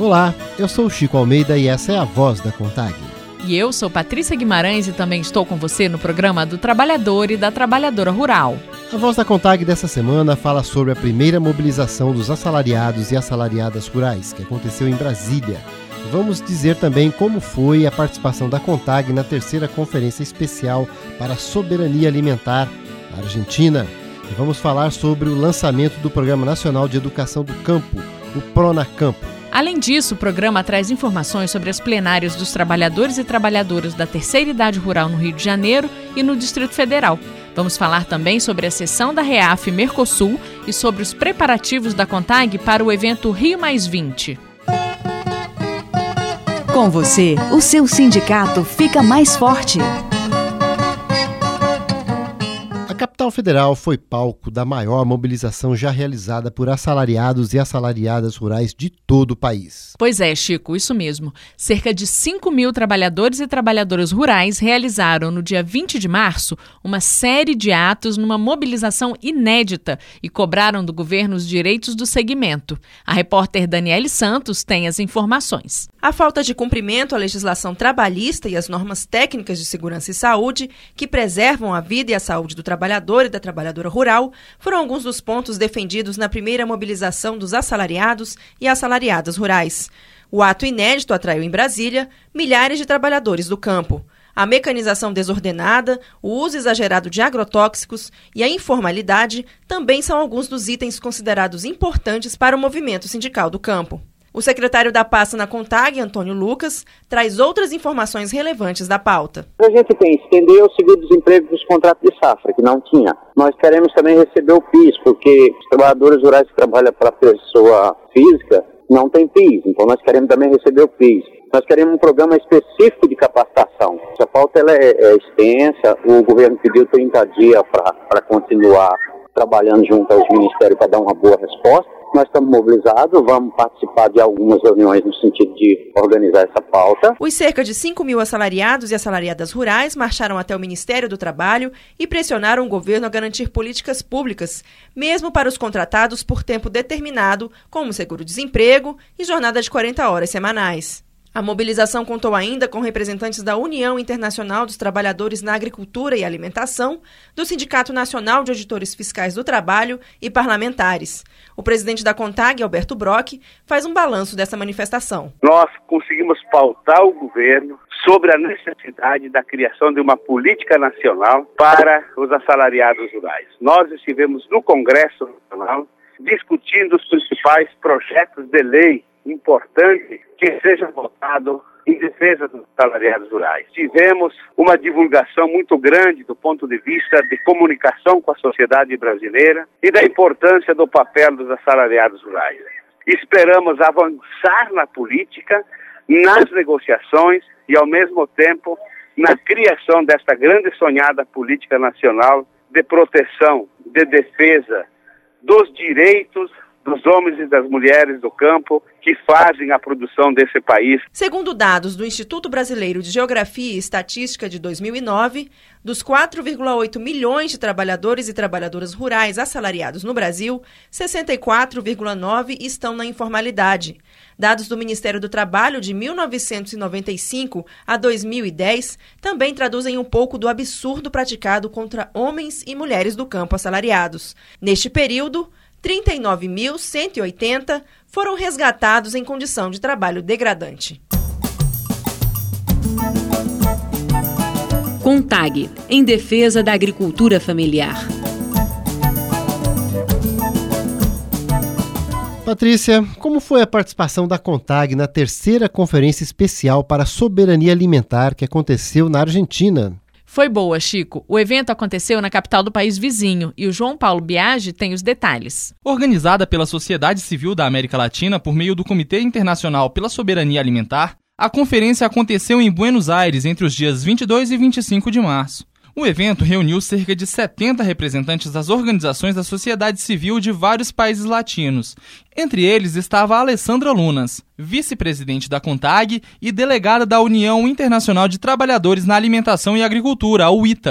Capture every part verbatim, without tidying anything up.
Olá, eu sou o Chico Almeida e essa é a Voz da CONTAG. E eu sou Patrícia Guimarães e também estou com você no programa do Trabalhador e da Trabalhadora Rural. A Voz da CONTAG dessa semana fala sobre a primeira mobilização dos assalariados e assalariadas rurais, que aconteceu em Brasília. Vamos dizer também como foi a participação da CONTAG na terceira Conferência Especial para a Soberania Alimentar na Argentina. E vamos falar sobre o lançamento do Programa Nacional de Educação do Campo, o PRONACAMPO. Além disso, o programa traz informações sobre as plenárias dos trabalhadores e trabalhadoras da terceira idade rural no Rio de Janeiro e no Distrito Federal. Vamos falar também sobre a sessão da REAF Mercosul e sobre os preparativos da CONTAG para o evento Rio mais vinte. Com você, o seu sindicato fica mais forte. A capital federal foi palco da maior mobilização já realizada por assalariados e assalariadas rurais de todo o país. Pois é, Chico, isso mesmo. Cerca de cinco mil trabalhadores e trabalhadoras rurais realizaram no dia vinte de março uma série de atos numa mobilização inédita e cobraram do governo os direitos do segmento. A repórter Daniele Santos tem as informações. A falta de cumprimento à legislação trabalhista e às normas técnicas de segurança e saúde que preservam a vida e a saúde do trabalhador e da trabalhadora rural foram alguns dos pontos defendidos na primeira mobilização dos assalariados e assalariadas rurais. O ato inédito atraiu em Brasília milhares de trabalhadores do campo. A mecanização desordenada, o uso exagerado de agrotóxicos e a informalidade também são alguns dos itens considerados importantes para o movimento sindical do campo. O secretário da pasta na CONTAG, Antônio Lucas, traz outras informações relevantes da pauta. A gente tem que estender o seguro-desemprego dos contratos de safra, que não tinha. Nós queremos também receber o P I S, porque os trabalhadores rurais que trabalham para a pessoa física não tem P I S, então nós queremos também receber o P I S. Nós queremos um programa específico de capacitação. Essa pauta ela é, é extensa, o governo pediu trinta dias para continuar trabalhando junto aos ministérios para dar uma boa resposta. Nós estamos mobilizados, vamos participar de algumas reuniões no sentido de organizar essa pauta. Os cerca de cinco mil assalariados e assalariadas rurais marcharam até o Ministério do Trabalho e pressionaram o governo a garantir políticas públicas, mesmo para os contratados por tempo determinado, como seguro-desemprego e jornada de quarenta horas semanais. A mobilização contou ainda com representantes da União Internacional dos Trabalhadores na Agricultura e Alimentação, do Sindicato Nacional de Auditores Fiscais do Trabalho e parlamentares. O presidente da CONTAG, Alberto Brock, faz um balanço dessa manifestação. Nós conseguimos pautar o governo sobre a necessidade da criação de uma política nacional para os assalariados rurais. Nós estivemos no Congresso Nacional discutindo os principais projetos de lei importante que seja votado em defesa dos assalariados rurais. Tivemos uma divulgação muito grande do ponto de vista de comunicação com a sociedade brasileira e da importância do papel dos assalariados rurais. Esperamos avançar na política, nas negociações e, ao mesmo tempo, na criação desta grande sonhada política nacional de proteção, de defesa dos direitos dos homens e das mulheres do campo que fazem a produção desse país. Segundo dados do Instituto Brasileiro de Geografia e Estatística de dois mil e nove, dos quatro vírgula oito milhões de trabalhadores e trabalhadoras rurais assalariados no Brasil, sessenta e quatro vírgula nove estão na informalidade. Dados do Ministério do Trabalho de mil novecentos e noventa e cinco a dois mil e dez também traduzem um pouco do absurdo praticado contra homens e mulheres do campo assalariados. Neste período, trinta e nove mil cento e oitenta foram resgatados em condição de trabalho degradante. CONTAG, em defesa da agricultura familiar. Patrícia, como foi a participação da CONTAG na terceira Conferência Especial para a Soberania Alimentar que aconteceu na Argentina? Foi boa, Chico. O evento aconteceu na capital do país vizinho e o João Paulo Biagi tem os detalhes. Organizada pela Sociedade Civil da América Latina por meio do Comitê Internacional pela Soberania Alimentar, a conferência aconteceu em Buenos Aires entre os dias vinte e dois e vinte e cinco de março. O evento reuniu cerca de setenta representantes das organizações da sociedade civil de vários países latinos. Entre eles estava a Alessandra Lunas, vice-presidente da CONTAG e delegada da União Internacional de Trabalhadores na Alimentação e Agricultura, a U I T A.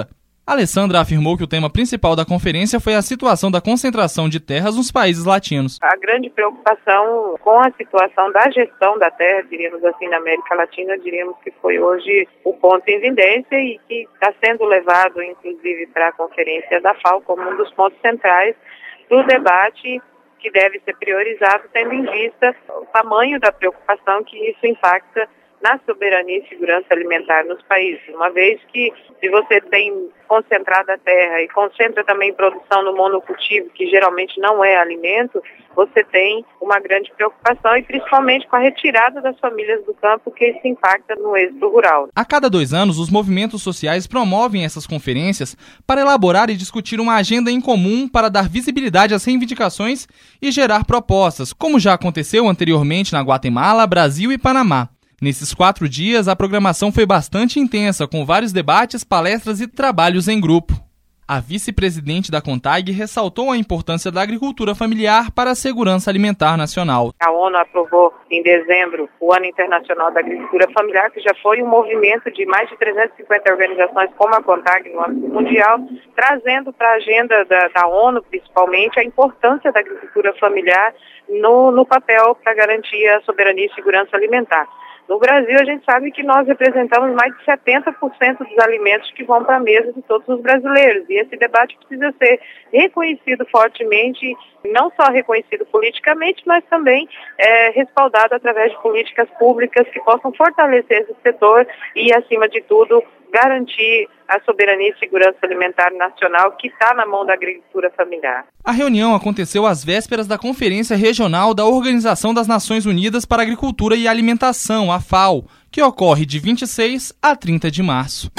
Alessandra afirmou que o tema principal da conferência foi a situação da concentração de terras nos países latinos. A grande preocupação com a situação da gestão da terra, diríamos assim, na América Latina, diríamos que foi hoje o ponto em evidência e que está sendo levado, inclusive, para a conferência da FAO como um dos pontos centrais do debate que deve ser priorizado, tendo em vista o tamanho da preocupação que isso impacta na soberania e segurança alimentar nos países, uma vez que se você tem concentrada a terra e concentra também produção no monocultivo, que geralmente não é alimento, você tem uma grande preocupação e principalmente com a retirada das famílias do campo, que isso impacta no êxito rural. A cada dois anos, os movimentos sociais promovem essas conferências para elaborar e discutir uma agenda em comum para dar visibilidade às reivindicações e gerar propostas, como já aconteceu anteriormente na Guatemala, Brasil e Panamá. Nesses quatro dias, a programação foi bastante intensa, com vários debates, palestras e trabalhos em grupo. A vice-presidente da CONTAG ressaltou a importância da agricultura familiar para a segurança alimentar nacional. A ONU aprovou em dezembro o Ano Internacional da Agricultura Familiar, que já foi um movimento de mais de trezentas e cinquenta organizações como a CONTAG no âmbito mundial, trazendo para a agenda da, da ONU, principalmente, a importância da agricultura familiar no, no papel para garantir a soberania e segurança alimentar. No Brasil, a gente sabe que nós representamos mais de setenta por cento dos alimentos que vão para a mesa de todos os brasileiros. E esse debate precisa ser reconhecido fortemente, não só reconhecido politicamente, mas também é, respaldado através de políticas públicas que possam fortalecer esse setor e, acima de tudo, garantir a soberania e segurança alimentar nacional que está na mão da agricultura familiar. A reunião aconteceu às vésperas da Conferência Regional da Organização das Nações Unidas para a Agricultura e Alimentação, a FAO, que ocorre de vinte e seis a trinta de março.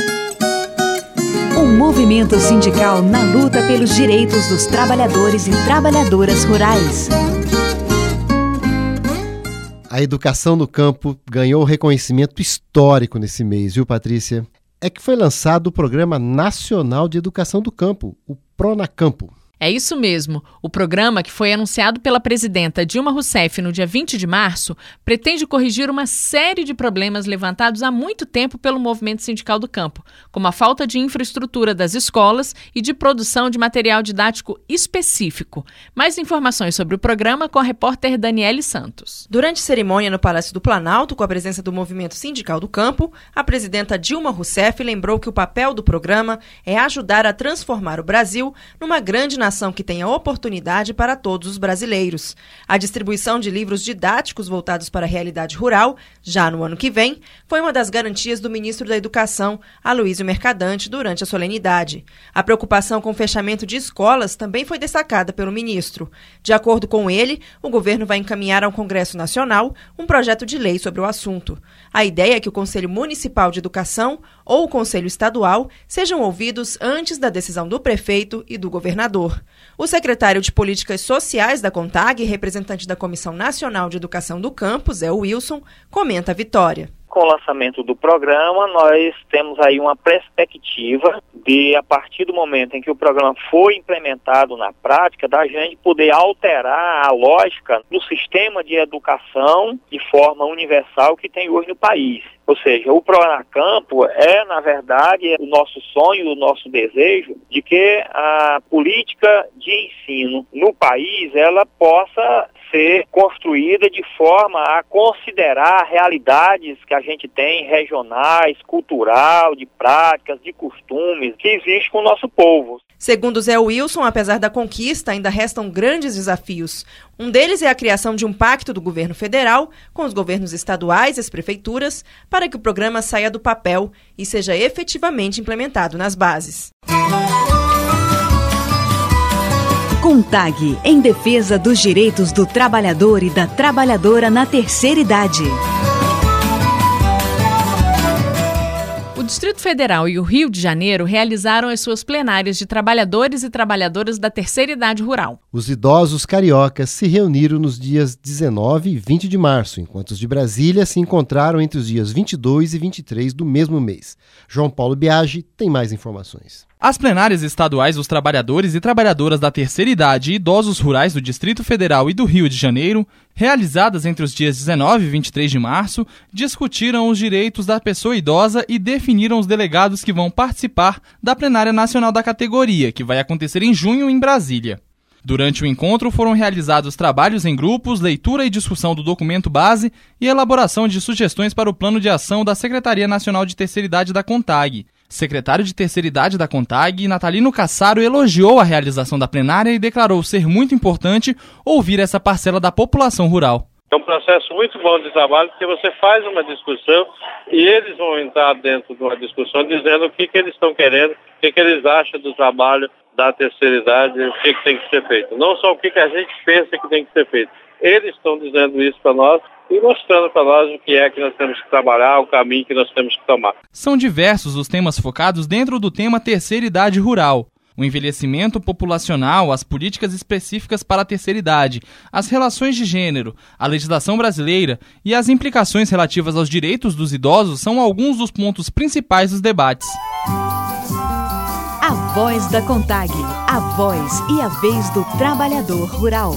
Um movimento sindical na luta pelos direitos dos trabalhadores e trabalhadoras rurais. A educação no campo ganhou reconhecimento histórico nesse mês, viu, Patrícia? É que foi lançado o Programa Nacional de Educação do Campo, o PRONACAMPO. É isso mesmo. O programa, que foi anunciado pela presidenta Dilma Rousseff no dia vinte de março, pretende corrigir uma série de problemas levantados há muito tempo pelo movimento sindical do campo, como a falta de infraestrutura das escolas e de produção de material didático específico. Mais informações sobre o programa com a repórter Daniele Santos. Durante cerimônia no Palácio do Planalto, com a presença do movimento sindical do campo, a presidenta Dilma Rousseff lembrou que o papel do programa é ajudar a transformar o Brasil numa grande nação que tenha oportunidade para todos os brasileiros. A distribuição de livros didáticos voltados para a realidade rural, já no ano que vem, foi uma das garantias do ministro da Educação, Aloysio Mercadante, durante a solenidade. A preocupação com o fechamento de escolas também foi destacada pelo ministro. De acordo com ele, o governo vai encaminhar ao Congresso Nacional um projeto de lei sobre o assunto. A ideia é que o Conselho Municipal de Educação ou o Conselho Estadual sejam ouvidos antes da decisão do prefeito e do governador. O secretário de Políticas Sociais da CONTAG, representante da Comissão Nacional de Educação do Campo, Zé Wilson, comenta a vitória. Com o lançamento do programa, nós temos aí uma perspectiva de, a partir do momento em que o programa foi implementado na prática, da gente poder alterar a lógica do sistema de educação de forma universal que tem hoje no país. Ou seja, o PRONACAMPO é, na verdade, o nosso sonho, o nosso desejo de que a política de ensino no país ela possa ser construída de forma a considerar realidades que a gente tem regionais, cultural, de práticas, de costumes que existem com o nosso povo. Segundo Zé Wilson, apesar da conquista, ainda restam grandes desafios. Um deles é a criação de um pacto do governo federal com os governos estaduais e as prefeituras para que o programa saia do papel e seja efetivamente implementado nas bases. CONTAG, em defesa dos direitos do trabalhador e da trabalhadora na terceira idade. O Distrito Federal e o Rio de Janeiro realizaram as suas plenárias de trabalhadores e trabalhadoras da terceira idade rural. Os idosos cariocas se reuniram nos dias dezenove e vinte de março, enquanto os de Brasília se encontraram entre os dias vinte e dois e vinte e três do mesmo mês. João Paulo Biagi tem mais informações. As plenárias estaduais dos trabalhadores e trabalhadoras da terceira idade e idosos rurais do Distrito Federal e do Rio de Janeiro, realizadas entre os dias dezenove e vinte e três de março, discutiram os direitos da pessoa idosa e definiram os delegados que vão participar da plenária nacional da categoria, que vai acontecer em junho em Brasília. Durante o encontro foram realizados trabalhos em grupos, leitura e discussão do documento base e elaboração de sugestões para o plano de ação da Secretaria Nacional de Terceira Idade da CONTAG. Secretário de Terceira Idade da CONTAG, Natalino Cassaro, elogiou a realização da plenária e declarou ser muito importante ouvir essa parcela da população rural. É um processo muito bom de trabalho, porque você faz uma discussão e eles vão entrar dentro de uma discussão dizendo o que, que eles estão querendo, o que, que eles acham do trabalho da terceira idade, o que, que tem que ser feito. Não só o que, que a gente pensa que tem que ser feito. Eles estão dizendo isso para nós e mostrando para nós o que é que nós temos que trabalhar, o caminho que nós temos que tomar. São diversos os temas focados dentro do tema terceira idade rural. O envelhecimento populacional, as políticas específicas para a terceira idade, as relações de gênero, a legislação brasileira e as implicações relativas aos direitos dos idosos são alguns dos pontos principais dos debates. A Voz da CONTAG, a voz e a vez do trabalhador rural.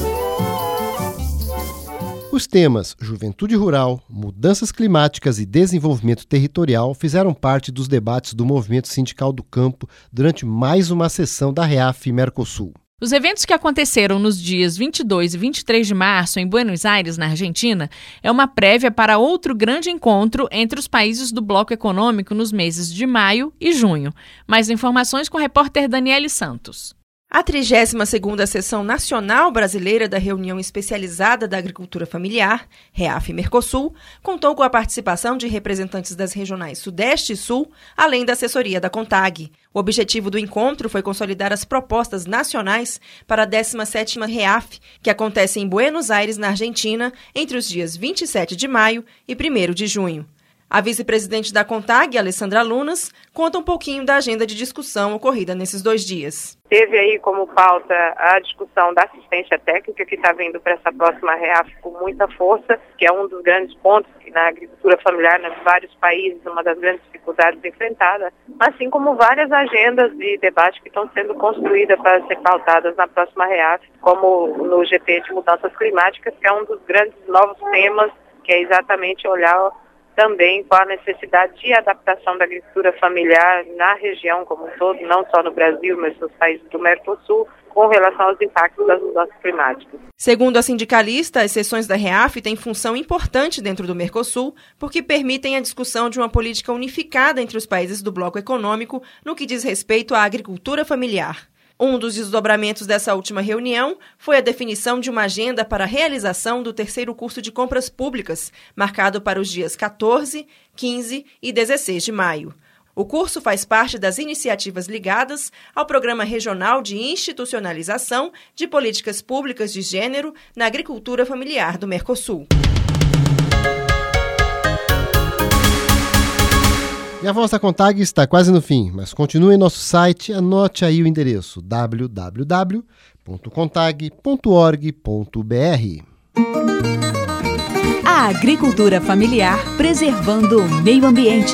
Os temas Juventude Rural, Mudanças Climáticas e Desenvolvimento Territorial fizeram parte dos debates do Movimento Sindical do Campo durante mais uma sessão da REAF Mercosul. Os eventos que aconteceram nos dias vinte e dois e vinte e três de março em Buenos Aires, na Argentina, é uma prévia para outro grande encontro entre os países do Bloco Econômico nos meses de maio e junho. Mais informações com o repórter Daniele Santos. A trigésima segunda Sessão Nacional Brasileira da Reunião Especializada da Agricultura Familiar, REAF Mercosul, contou com a participação de representantes das regionais Sudeste e Sul, além da assessoria da CONTAG. O objetivo do encontro foi consolidar as propostas nacionais para a décima sétima REAF, que acontece em Buenos Aires, na Argentina, entre os dias vinte e sete de maio e primeiro de junho. A vice-presidente da CONTAG, Alessandra Lunas, conta um pouquinho da agenda de discussão ocorrida nesses dois dias. Teve aí como pauta a discussão da assistência técnica, que está vindo para essa próxima REAF com muita força, que é um dos grandes pontos que na agricultura familiar, nos vários países, uma das grandes dificuldades enfrentadas, assim como várias agendas de debate que estão sendo construídas para ser pautadas na próxima REAF, como no G P de Mudanças Climáticas, que é um dos grandes novos temas, que é exatamente olhar também com a necessidade de adaptação da agricultura familiar na região como um todo, não só no Brasil, mas nos países do Mercosul, com relação aos impactos das mudanças climáticas. Segundo a sindicalista, as sessões da REAF têm função importante dentro do Mercosul, porque permitem a discussão de uma política unificada entre os países do bloco econômico no que diz respeito à agricultura familiar. Um dos desdobramentos dessa última reunião foi a definição de uma agenda para a realização do terceiro curso de compras públicas, marcado para os dias quatorze, quinze e dezesseis de maio. O curso faz parte das iniciativas ligadas ao Programa Regional de Institucionalização de Políticas Públicas de Gênero na Agricultura Familiar do Mercosul. E a Voz da CONTAG está quase no fim, mas continue em nosso site, anote aí o endereço w w w ponto contag ponto org ponto b r. A agricultura familiar preservando o meio ambiente.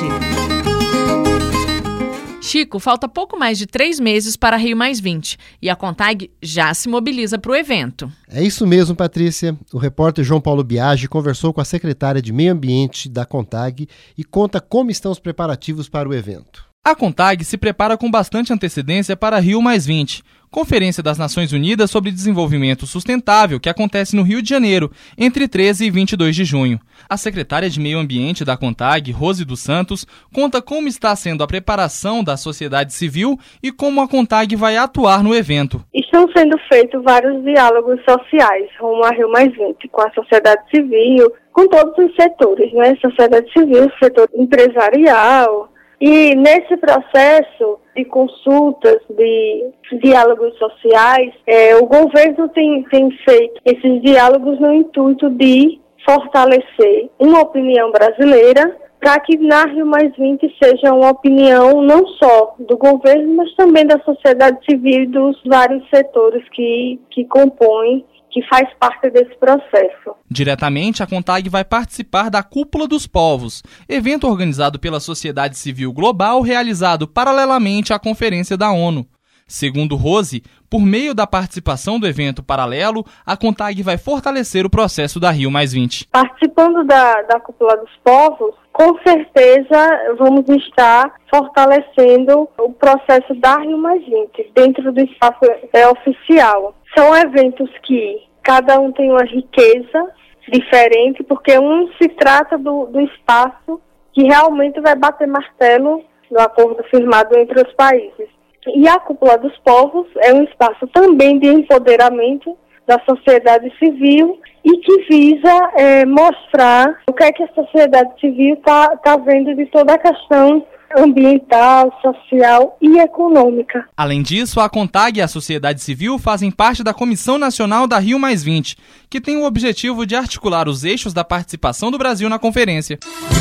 Chico, falta pouco mais de três meses para Rio mais vinte e a CONTAG já se mobiliza para o evento. É isso mesmo, Patrícia. O repórter João Paulo Biagi conversou com a secretária de Meio Ambiente da CONTAG e conta como estão os preparativos para o evento. A CONTAG se prepara com bastante antecedência para Rio mais vinte, Conferência das Nações Unidas sobre Desenvolvimento Sustentável, que acontece no Rio de Janeiro, entre treze e vinte e dois de junho. A secretária de Meio Ambiente da CONTAG, Rose dos Santos, conta como está sendo a preparação da sociedade civil e como a CONTAG vai atuar no evento. Estão sendo feitos vários diálogos sociais rumo a Rio mais vinte, com a sociedade civil, com todos os setores, né? Sociedade civil, setor empresarial. E nesse processo de consultas, de diálogos sociais, é, o governo tem, tem feito esses diálogos no intuito de fortalecer uma opinião brasileira para que na Rio mais vinte seja uma opinião não só do governo, mas também da sociedade civil e dos vários setores que, que compõem, que que faz parte desse processo. Diretamente, a CONTAG vai participar da Cúpula dos Povos, evento organizado pela sociedade civil global realizado paralelamente à Conferência da ONU. Segundo Rose, por meio da participação do evento paralelo, a CONTAG vai fortalecer o processo da Rio mais vinte. Participando da, da Cúpula dos Povos, com certeza vamos estar fortalecendo o processo da Rio mais vinte dentro do espaço é, oficial. São eventos que cada um tem uma riqueza diferente, porque um se trata do, do espaço que realmente vai bater martelo no acordo firmado entre os países. E a Cúpula dos Povos é um espaço também de empoderamento da sociedade civil e que visa é, mostrar o que é que a sociedade civil está tá vendo de toda a questão ambiental, social e econômica. Além disso, a CONTAG e a sociedade civil fazem parte da Comissão Nacional da Rio mais vinte, que tem o objetivo de articular os eixos da participação do Brasil na conferência.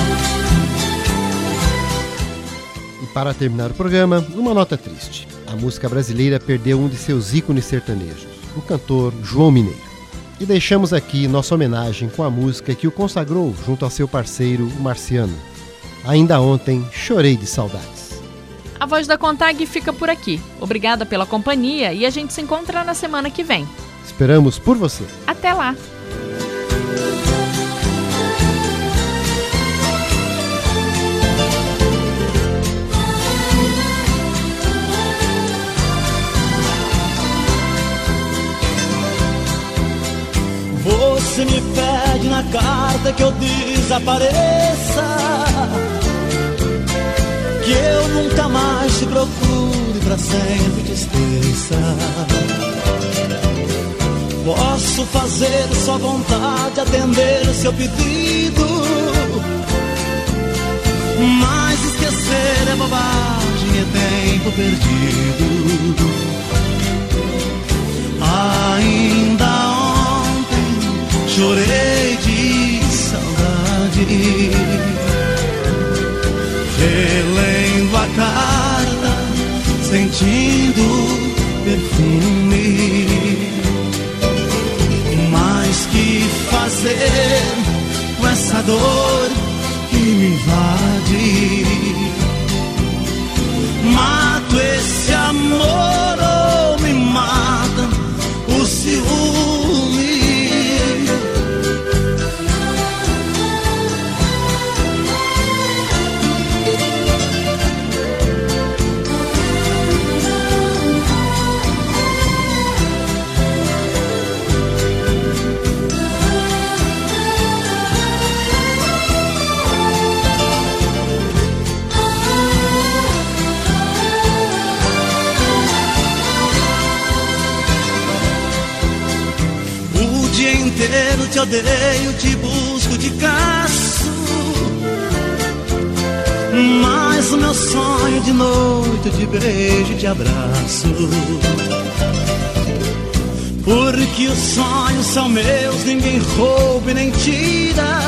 Para terminar o programa, uma nota triste. A música brasileira perdeu um de seus ícones sertanejos, o cantor João Mineiro. E deixamos aqui nossa homenagem com a música que o consagrou junto ao seu parceiro, o Marciano. Ainda ontem, chorei de saudades. A Voz da CONTAG fica por aqui. Obrigada pela companhia e a gente se encontra na semana que vem. Esperamos por você. Até lá! Você me pede na carta que eu desapareça, que eu nunca mais te procure, pra sempre te esqueça. Posso fazer sua vontade, atender o seu pedido, mas esquecer é bobagem, é tempo perdido. Ainda ontem chorei de saudade, relendo a carta, sentindo perfume. Mas que fazer com essa dor que me invade? Mato esse amor ou me mata o ciúme? Inteiro te odeio, te busco, te caço, mas o meu sonho de noite eu te beijo e te abraço, porque os sonhos são meus, ninguém rouba e nem tira.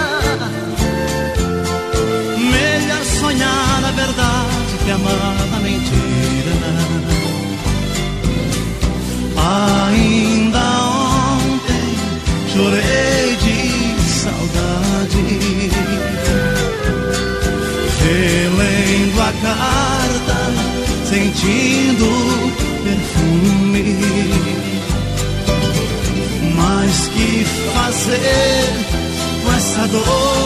Melhor sonhar a verdade que amar a mentira. Ainda chorei de saudade, relendo a carta, sentindo perfume. Mas que fazer com essa dor